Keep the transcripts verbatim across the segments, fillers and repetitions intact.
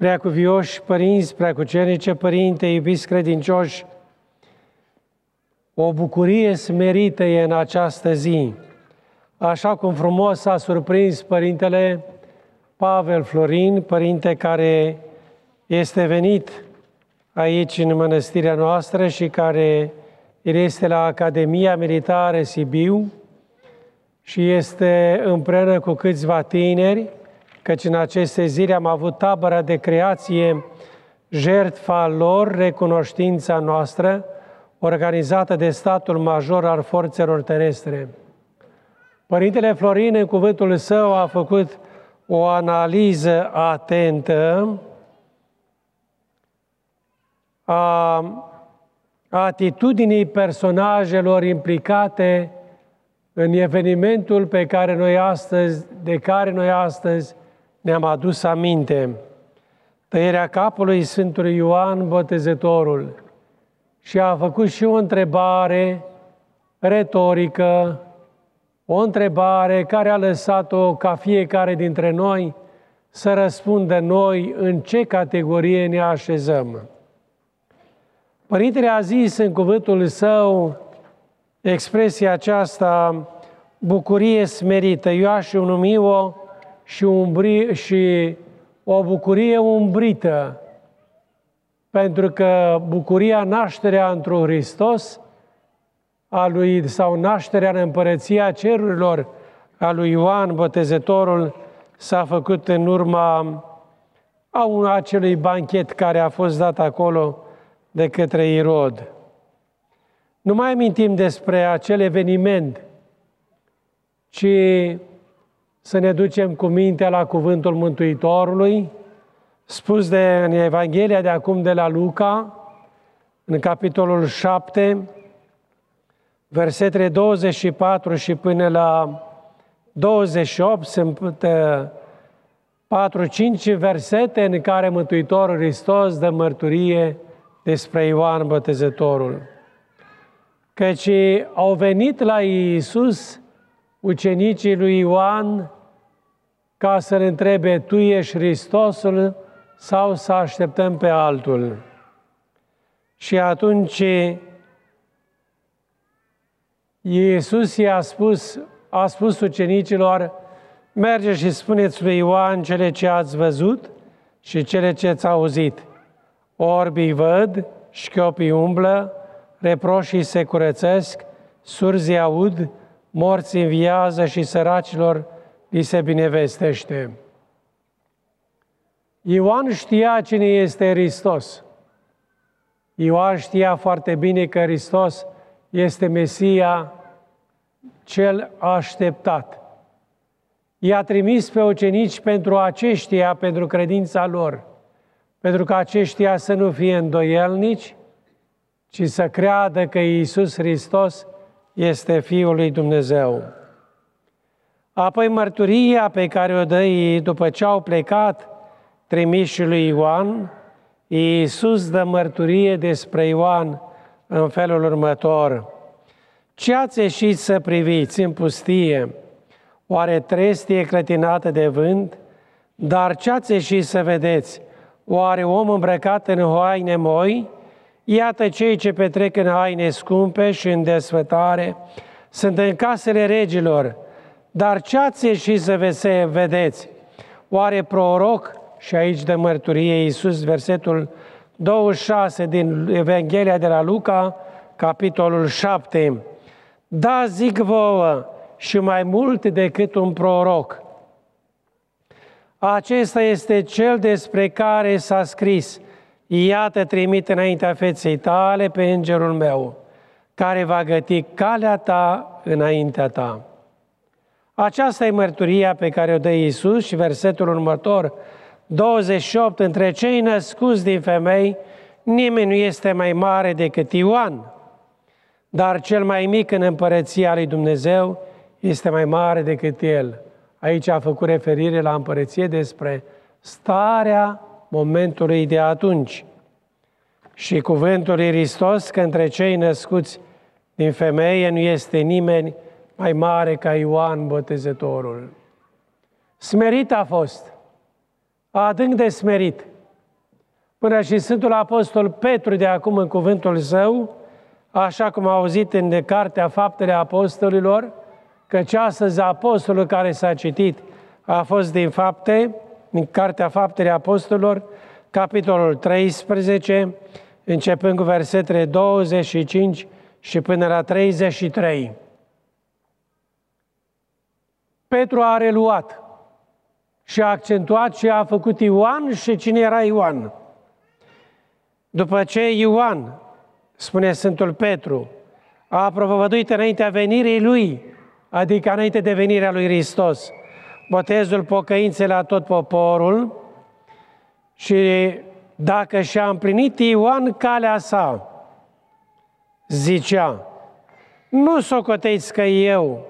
Preacuvioși părinți, preacucernice părinte, iubiți credincioși, o bucurie smerită e în această zi, așa cum frumos a surprins Părintele Pavel Florin, părinte care este venit aici în mănăstirea noastră și care este la Academia Militară Sibiu și este împreună cu câțiva tineri, căci în aceste zile am avut tabăra de creație Jertfa lor, recunoștința noastră, organizată de statul major al forțelor terestre. Părintele Florin, în cuvântul său, a făcut o analiză atentă a atitudinii personajelor implicate în evenimentul pe care noi astăzi, de care noi astăzi ne-am adus aminte. Tăierea capului Sfântului Ioan Botezătorul. Și a făcut și o întrebare retorică, o întrebare care a lăsat-o ca fiecare dintre noi să răspundă noi în ce categorie ne așezăm. Părintele a zis în cuvântul său expresia aceasta, bucurie smerită. Eu aș numi-o și, umbri, și o bucurie umbrită, pentru că bucuria nașterea într-un Hristos, a lui, sau nașterea în împărăția cerurilor a lui Ioan Botezătorul s-a făcut în urma a un, acelui banchet care a fost dat acolo de către Irod. Nu mai amintim despre acel eveniment, ci să ne ducem cu mintea la cuvântul Mântuitorului, spus de, în Evanghelia de acum de la Luca, în capitolul șapte, versetele douăzeci și patru și până la douăzeci și opt, sunt patru cinci versete în care Mântuitorul Hristos dă mărturie despre Ioan Botezătorul. Căci au venit la Iisus ucenicii lui Ioan ca să-L întrebe, Tu ești Hristosul sau să așteptăm pe altul? Și atunci Iisus i-a spus, a spus ucenicilor, mergeți și spuneți lui Ioan cele ce ați văzut și cele ce ați auzit. Orbii văd, șchiopii umblă, reproșii se curățesc, surzii aud, morți înviază și săracilor li se binevestește. Ioan știa cine este Hristos. Ioan știa foarte bine că Hristos este Mesia cel așteptat. I-a trimis pe ucenici pentru aceștia, pentru credința lor, pentru că aceștia să nu fie îndoielnici, ci să creadă că Iisus Hristos este Fiul lui Dumnezeu. Apoi mărturia pe care o dă ei după ce au plecat trimișii lui Ioan, Iisus dă mărturie despre Ioan în felul următor. Ce ați ieșit să priviți în pustie? Oare trestie clătinată de vânt? Dar ce ați ieșit să vedeți? Oare om îmbrăcat în haine moi? Iată cei ce petrec în haine scumpe și în desfătare sunt în casele regilor. Dar ce ați ieșit să vedeți? Oare proroc? Și aici dă mărturie Iisus, versetul douăzeci și șase din Evanghelia de la Luca, capitolul șapte. Da, zic vouă, și mai mult decât un proroc. Acesta este cel despre care s-a scris, iată trimit înaintea feței tale pe îngerul meu, care va găti calea ta înaintea ta. Aceasta e mărturia pe care o dă Iisus și versetul următor, douăzeci și opt, între cei născuți din femei, nimeni nu este mai mare decât Ioan, dar cel mai mic în împărăția lui Dumnezeu este mai mare decât el. Aici a făcut referire la împărăție despre starea momentului de atunci. Și cuvântul lui Hristos că între cei născuți din femeie nu este nimeni mai mare ca Ioan Botezătorul. Smerit a fost, adânc de smerit, până și Sfântul Apostol Petru de acum în cuvântul său, așa cum a auzit în Cartea Faptele Apostolilor, căci astăzi apostolul care s-a citit a fost din Fapte, în Cartea Faptele Apostolilor, capitolul treisprezece, începând cu versetele douăzeci și cinci și până la treizeci și trei. Petru a reluat și a accentuat ce a făcut Ioan și cine era Ioan. După ce Ioan, spune Sfântul Petru, a propovăduit înaintea venirii lui, adică înainte de venirea lui Hristos, botezul pocăinței la tot poporul, și dacă și-a împlinit Ioan calea sa, zicea, nu socoteți că eu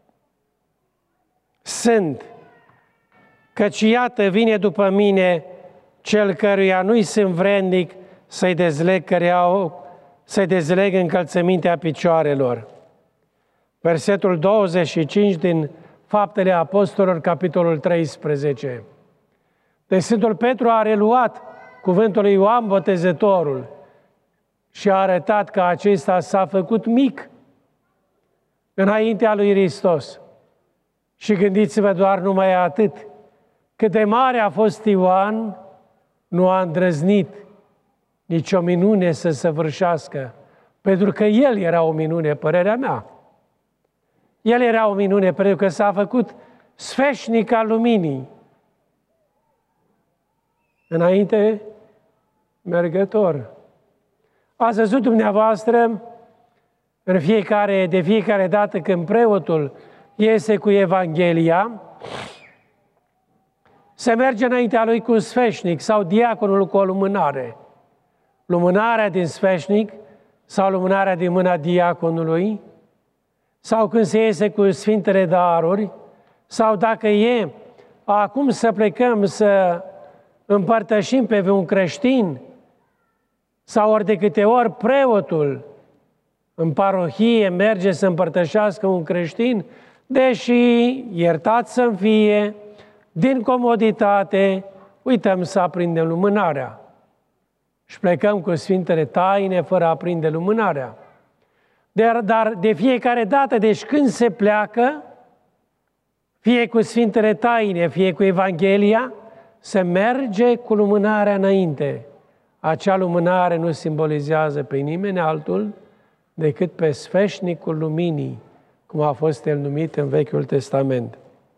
sunt, căci iată vine după mine cel căruia nu-i sunt vrednic să-i dezleg, căreau, să-i dezleg încălțămintea picioarelor. Versetul douăzeci și cinci din Faptele Apostolilor, capitolul treisprezece. Deci Sfântul Petru a reluat cuvântul lui Ioan Botezătorul și a arătat că acesta s-a făcut mic înaintea lui Hristos. Și gândiți-vă doar numai atât, cât de mare a fost Ioan, nu a îndrăznit nicio minune să săvârșească, pentru că el era o minune, părerea mea. El era o minune pentru că s-a făcut sfeșnic al luminii. Înainte, mergător. Ați văzut dumneavoastră, în fiecare, de fiecare dată când preotul iese cu Evanghelia, se merge înaintea lui cu un sfeșnic sau diaconul cu o lumânare. Lumânarea din sfeșnic sau lumânarea din mâna diaconului, sau când se iese cu Sfintele Daruri, sau dacă e acum să plecăm să împărtășim pe un creștin, sau ori de câte ori preotul în parohie merge să împărtășească un creștin, deși, iertați să-mi fie, din comoditate, uităm să aprindem lumânarea. Și plecăm cu Sfintele Taine fără a aprinde lumânarea. Dar de fiecare dată, deci când se pleacă, fie cu Sfintele Taine, fie cu Evanghelia, se merge cu lumânarea înainte. Acea lumânare nu simbolizează pe nimeni altul decât pe sfeșnicul luminii, cum a fost el numit în Vechiul Testament.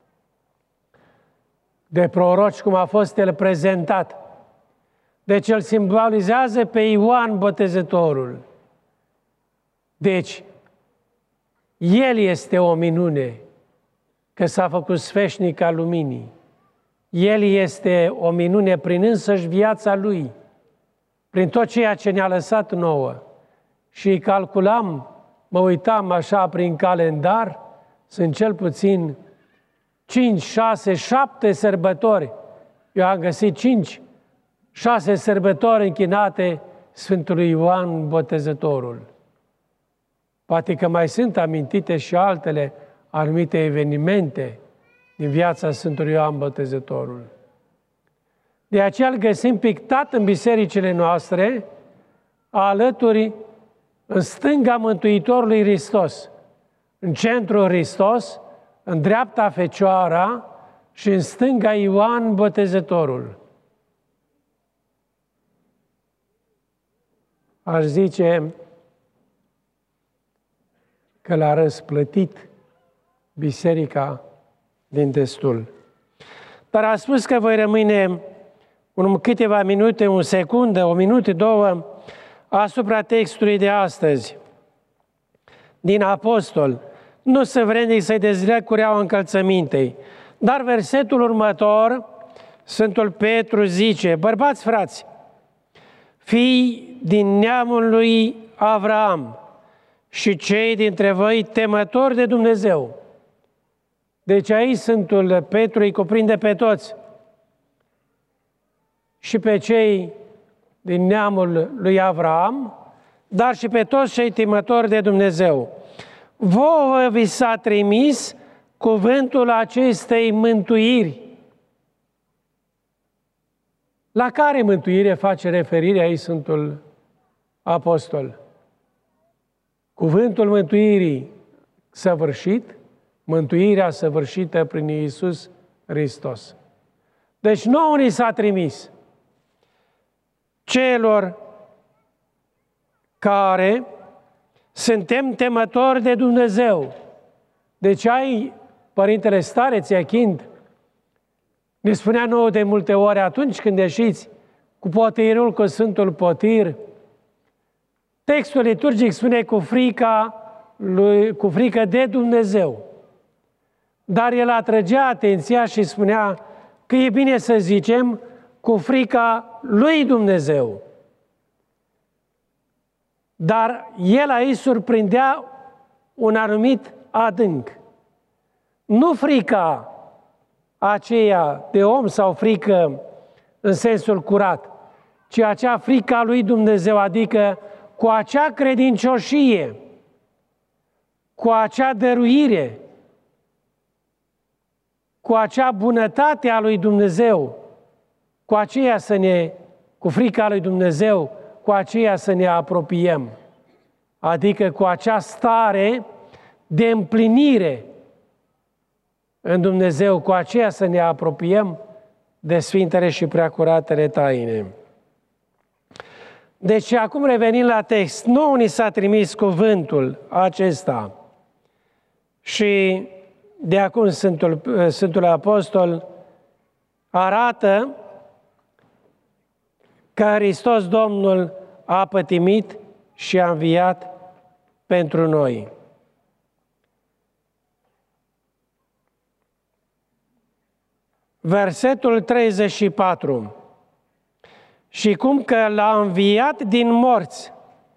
De proroci, cum a fost el prezentat. Deci îl simbolizează pe Ioan Botezătorul. Deci, el este o minune, că s-a făcut sfeșnic al luminii. El este o minune prin însăși viața lui, prin tot ceea ce ne-a lăsat nouă. Și calculam, mă uitam așa prin calendar, sunt cel puțin cinci, șase, șapte sărbători. Eu am găsit cinci, șase sărbători închinate Sfântului Ioan Botezătorul. Poate că mai sunt amintite și altele anumite evenimente din viața Sfântului Ioan Botezătorul. De aceea îl găsim pictat în bisericile noastre, alături, în stânga Mântuitorului Hristos, în centrul Hristos, în dreapta Fecioara și în stânga Ioan Botezătorul. Aș zice că l-a răsplătit biserica din destul. Dar a spus că voi rămâne în câteva minute, un secundă, o minute, două, asupra textului de astăzi, din Apostol. Nu sunt vrednic să-i dezleg cureaua încălțămintei. Dar versetul următor, Sfântul Petru zice, bărbați frați, fii din neamul lui Avraam și cei dintre voi temători de Dumnezeu. Deci aici Sfântul Petru îi cuprinde pe toți. Și pe cei din neamul lui Avraam, dar și pe toți cei temători de Dumnezeu. Vouă vi s-a trimis cuvântul acestei mântuiri. La care mântuire face referire aici Sfântul Apostol? Cuvântul mântuirii săvârșit, mântuirea săvârșită prin Iisus Hristos. Deci nouă ni s-a trimis celor care suntem temători de Dumnezeu. Deci ai, Părintele Stareț Iachind, ne spunea nouă de multe ori atunci când ieșiți cu potirul, cu Sfântul Potir, textul liturgic spune cu frica, lui, cu frică de Dumnezeu. Dar el atrăgea atenția și spunea că e bine să zicem cu frica lui Dumnezeu. Dar el aici surprindea un anumit adânc. Nu frica aceea de om sau frică în sensul curat, ci acea frică a lui Dumnezeu, adică cu acea credincioșie, cu acea dăruire, cu acea bunătate a lui Dumnezeu, cu aceea să ne, cu frica lui Dumnezeu, cu aceea să ne apropiem. Adică cu acea stare de împlinire în Dumnezeu, cu aceea să ne apropiem de Sfintele și Preacuratele taine. Deci, acum revenim la text, nouă ni s-a trimis cuvântul acesta și de acum Sfântul, Sfântul Apostol arată că Hristos Domnul a pătimit și a înviat pentru noi. Versetul treizeci și patru. Și cum că l-a înviat din morți,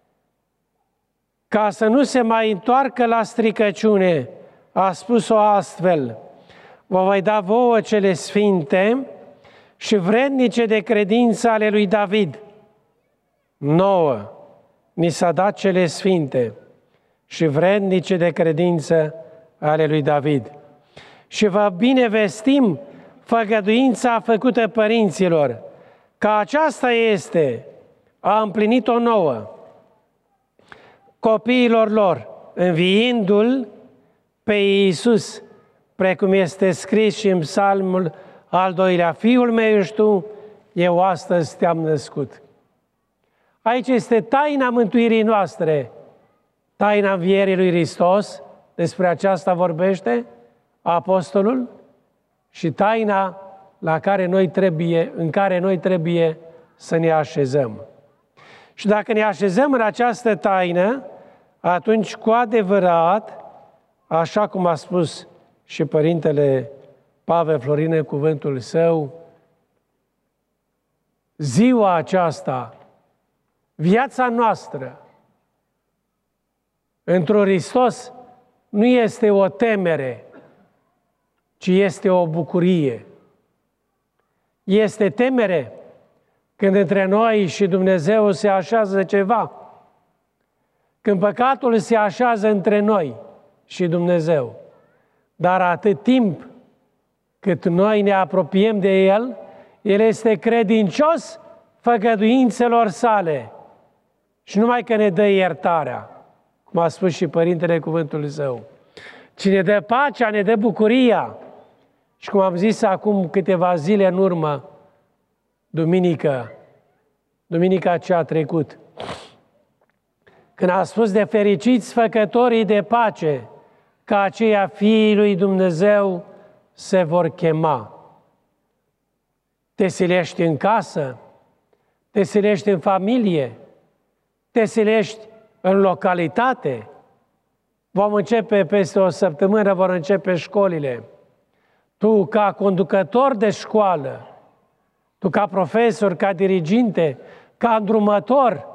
ca să nu se mai întoarcă la stricăciune, a spus-o astfel: vă voi da vouă cele sfinte și vrednice de credință ale lui David. Nouă ni s-a dat cele sfinte și vrednice de credință ale lui David. Și vă binevestim făgăduința făcută părinților, că aceasta este, a împlinit-o nouă, copiilor lor, înviindu-L pe Iisus, precum este scris și în psalmul al doilea: Fiul meu ești tu, eu astăzi te-am născut. Aici este taina mântuirii noastre, taina învierii lui Hristos, despre aceasta vorbește Apostolul, și taina la care noi trebuie, în care noi trebuie să ne așezăm. Și dacă ne așezăm în această taină, atunci cu adevărat, așa cum a spus și Părintele Pavel Florin în cuvântul său, ziua aceasta, viața noastră într-un Hristos nu este o temere, ci este o bucurie. Este temere când între noi și Dumnezeu se așează ceva, când păcatul se așează între noi și Dumnezeu. Dar atât timp cât noi ne apropiem de El, El este credincios făgăduințelor sale. Și numai că ne dă iertarea, cum a spus și Părintele cuvântul Său. Cine dă pacea, ne dă bucuria. Și cum am zis acum câteva zile în urmă, duminică, duminica ce a trecut, când a spus de fericiți făcătorii de pace, că aceia fiii lui Dumnezeu se vor chema. Te silești în casă, te silești în familie, te silești în localitate. Vom începe peste o săptămână, vor începe școlile. Tu, ca conducător de școală, tu, ca profesor, ca diriginte, ca îndrumător,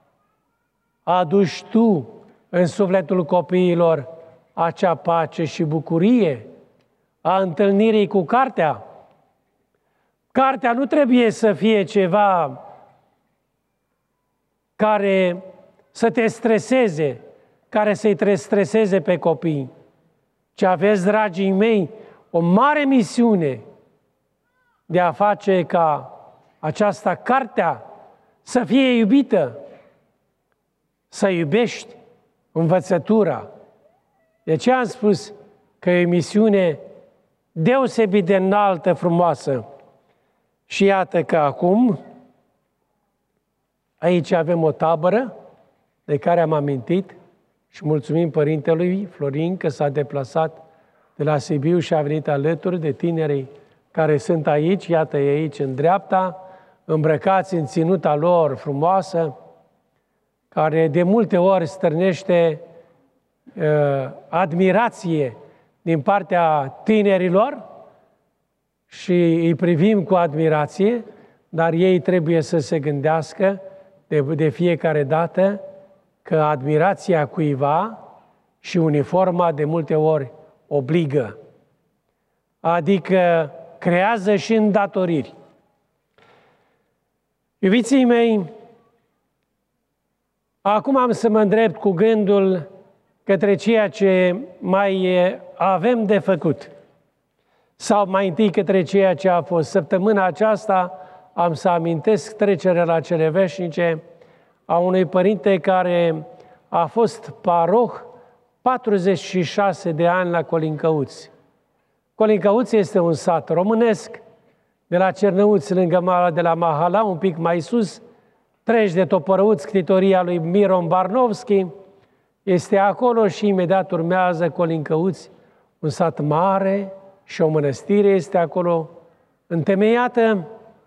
aduci tu în sufletul copiilor acea pace și bucurie a întâlnirii cu cartea. Cartea nu trebuie să fie ceva care să te streseze, care să-i streseze pe copii, ci aveți, dragii mei, o mare misiune de a face ca aceasta cartea să fie iubită, să iubești învățătura. De ce am spus că e o misiune deosebit de înaltă, frumoasă? Și iată că acum, aici avem o tabără de care am amintit și mulțumim Părintelui Florin că s-a deplasat de la Sibiu și a venit alături de tinerii care sunt aici, iată-i aici în dreapta, îmbrăcați în ținuta lor frumoasă, care de multe ori stârnește uh, admirație din partea tinerilor și îi privim cu admirație, dar ei trebuie să se gândească de, de fiecare dată că admirația cuiva și uniforma de multe ori obligă, adică creează și îndatoriri. Iubiții mei, acum am să mă îndrept cu gândul către ceea ce mai avem de făcut. Sau mai întâi către ceea ce a fost. Săptămâna aceasta am să amintesc trecerea la cele veșnice a unui părinte care a fost paroh patruzeci și șase de ani la Colincăuți. Colincăuți este un sat românesc de la Cernăuți, lângă Mala de la Mahala, un pic mai sus, treci de Topărăuți, scritoria lui Miron Barnovski, este acolo și imediat urmează Colincăuți, un sat mare și o mănăstire este acolo întemeiată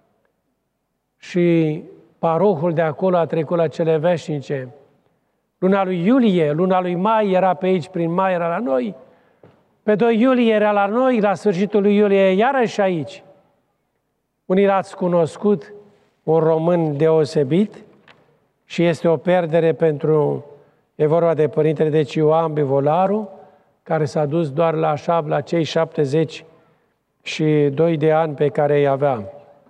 și parohul de acolo a trecut la cele veșnice. Luna lui iulie, luna lui mai era pe aici, prin mai era la noi, pe doi iulie era la noi, la sfârșitul lui iulie iarăși aici. Unii l-ați cunoscut, un român deosebit și este o perdere pentru, e vorba de Părintele deci Ioan Bivolaru, care s-a dus doar la, la cei șaptezeci și doi de ani pe care îi avea.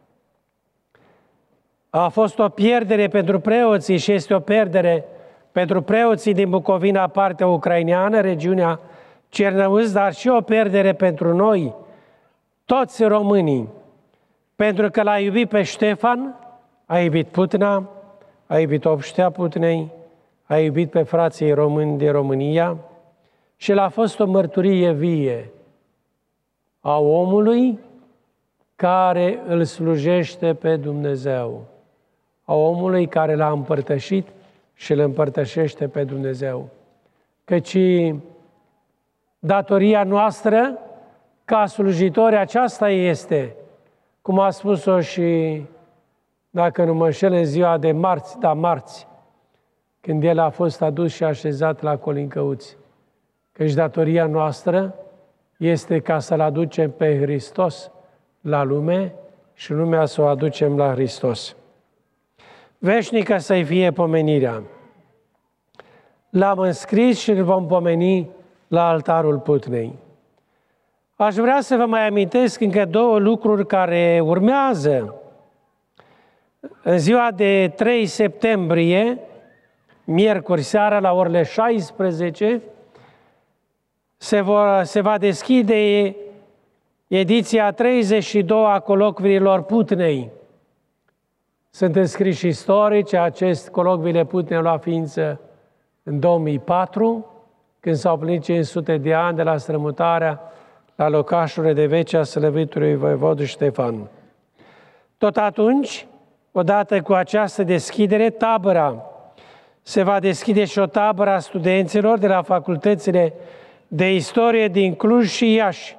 A fost o pierdere pentru preoții și este o pierdere pentru preoții din Bucovina, partea ucraineană, regiunea Cernăuți, dar și o pierdere pentru noi, toți românii, pentru că l-a iubit pe Ștefan, a iubit Putna, a iubit obștea Putnei, a iubit pe frații români din România și l-a fost o mărturie vie a omului care îl slujește pe Dumnezeu, a omului care l-a împărtășit și îl împărtășește pe Dumnezeu. Căci datoria noastră ca slujitori aceasta este, cum a spus-o și, dacă nu mă înșel, în ziua de marți, da, marți, când el a fost adus și așezat la Colincăuți. Căci datoria noastră este ca să-L aducem pe Hristos la lume și lumea să o aducem la Hristos. Veșnică să-i fie pomenirea. L-am înscris și îl vom pomeni la altarul Putnei. Aș vrea să vă mai amintesc încă două lucruri care urmează. În ziua de trei septembrie, miercuri seara, la orele șaisprezece, se, vor, se va deschide ediția treizeci și doi a colocviilor Putnei. Sunt înscriși istorici, acest colocviile Putnei lua ființă în două mii patru, când s-au plinit cinci sute de ani de la strămutarea la locașurile de vece a slăvitului voivodul Ștefan. Tot atunci, odată cu această deschidere, tabăra, se va deschide și o tabără a studenților de la facultățile de istorie din Cluj și Iași.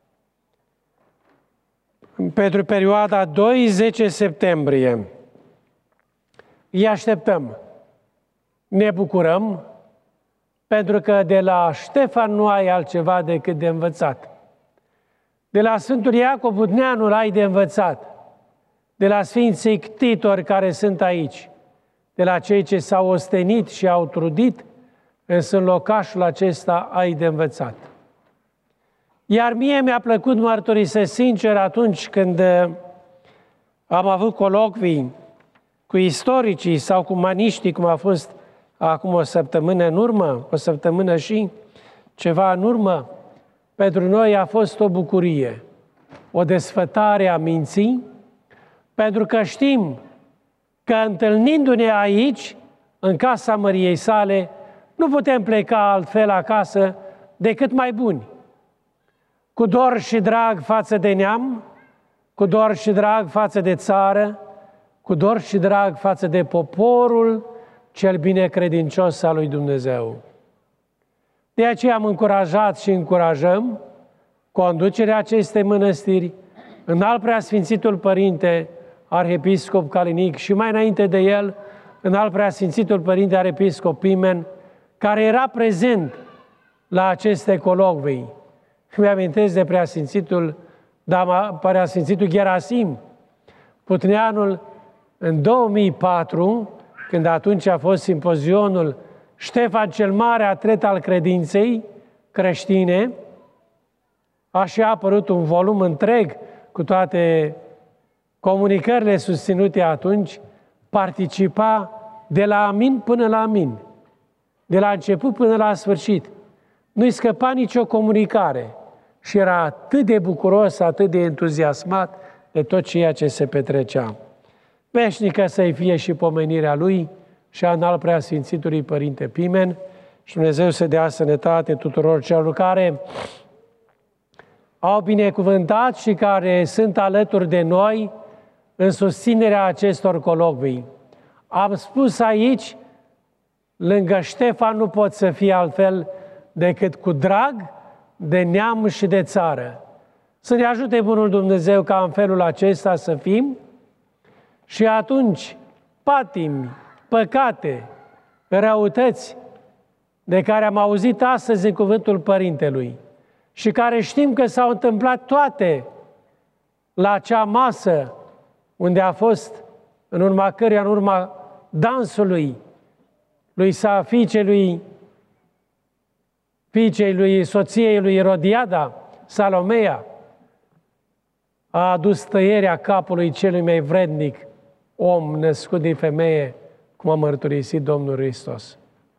Pentru perioada doi zece septembrie. Îi așteptăm. Ne bucurăm, pentru că de la Ștefan nu ai altceva decât de învățat. De la Sfântul Iacov Budneanul ai de învățat. De la Sfinții Ctitori care sunt aici. De la cei ce s-au ostenit și au trudit, însă în locașul acesta ai de învățat. Iar mie mi-a plăcut mărturisesc sincer atunci când am avut colocvii cu istoricii sau cu maniștii, cum a fost acum o săptămână în urmă, o săptămână și ceva în urmă, pentru noi a fost o bucurie, o desfătare a minții, Pentru că știm că întâlnindu-ne aici, în casa măriei sale, nu putem pleca altfel acasă decât mai buni. Cu dor și drag față de neam, cu dor și drag față de țară, cu dor și drag față de poporul cel binecredincios al lui Dumnezeu. De aceea am încurajat și încurajăm conducerea acestei mănăstiri, înalt preasfințitul Părinte Arhiepiscop Calinic și mai înainte de el, înalt preasfințitul Părinte Arhiepiscop Pimen, care era prezent la aceste colocvii. Îmi amintesc de preasfințitul, preasfințitul Gerasim, Putneanul, în două mii patru, când atunci a fost simpozionul Ștefan cel Mare, atlet al credinței creștine, a și apărut un volum întreg cu toate comunicările susținute atunci, participa de la amin până la amin, de la început până la sfârșit. Nu-i scăpa nicio comunicare și era atât de bucuros, atât de entuziasmat de tot ceea ce se petrecea. Veșnică să-i fie și pomenirea lui și a înalt preasfințitului Părinte Pimen și Dumnezeu să dea sănătate tuturor celor care au binecuvântat și care sunt alături de noi în susținerea acestor colocvii. Am spus aici, lângă Ștefan nu pot să fie altfel decât cu drag de neam și de țară. Să ne ajute Bunul Dumnezeu ca în felul acesta să fim și atunci patimi, păcate, răutăți de care am auzit astăzi în cuvântul Părintelui și care știm că s-au întâmplat toate la acea masă unde a fost, în urma căreia, în urma dansului lui sa, fiicelui, fiicei lui, soției lui Erodiada, Salomea, a adus tăierea capului celui mai vrednic om născut din femeie, cum a mărturisit Domnul Hristos.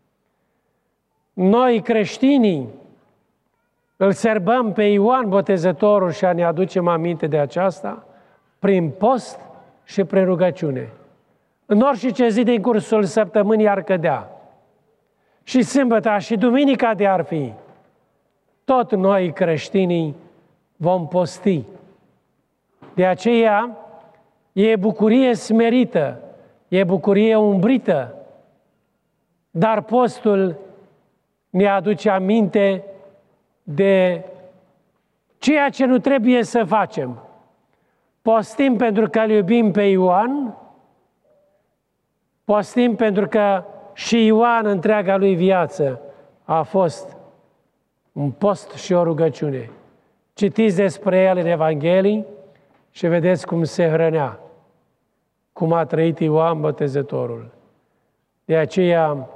Noi, creștinii, îl serbăm pe Ioan Botezătorul și ne aducem aminte de aceasta prin post și prin rugăciune. În orice zi din cursul săptămânii ar cădea, și sâmbăta și duminica de ar fi, tot noi, creștinii, vom posti. De aceea, e bucurie smerită, e bucurie umbrită, dar postul ne aduce aminte de ceea ce nu trebuie să facem. Postim pentru că îl iubim pe Ioan, postim pentru că și Ioan, întreaga lui viață, a fost un post și o rugăciune. Citiți despre el în Evanghelii și vedeți cum se hrănea, cum a trăit Ioan Botezătorul. De aceea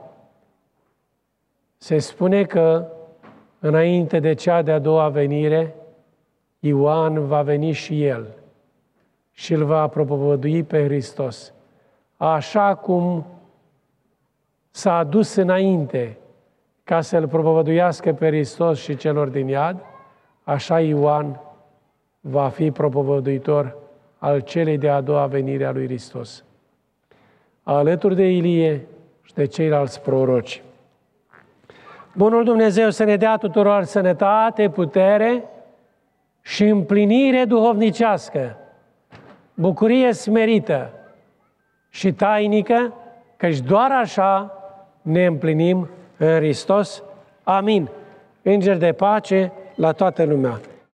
se spune că înainte de cea de-a doua venire, Ioan va veni și el și îl va propovădui pe Hristos. Așa cum s-a adus înainte ca să-L propovăduiască pe Hristos și celor din iad, așa Ioan va fi propovăduitor al celei de-a doua venire a lui Hristos, alături de Ilie și de ceilalți proroci. Bunul Dumnezeu să ne dea tuturor sănătate, putere și împlinire duhovnicească, bucurie smerită și tainică, căci doar așa ne împlinim în Hristos. Amin. Îngeri de pace la toată lumea.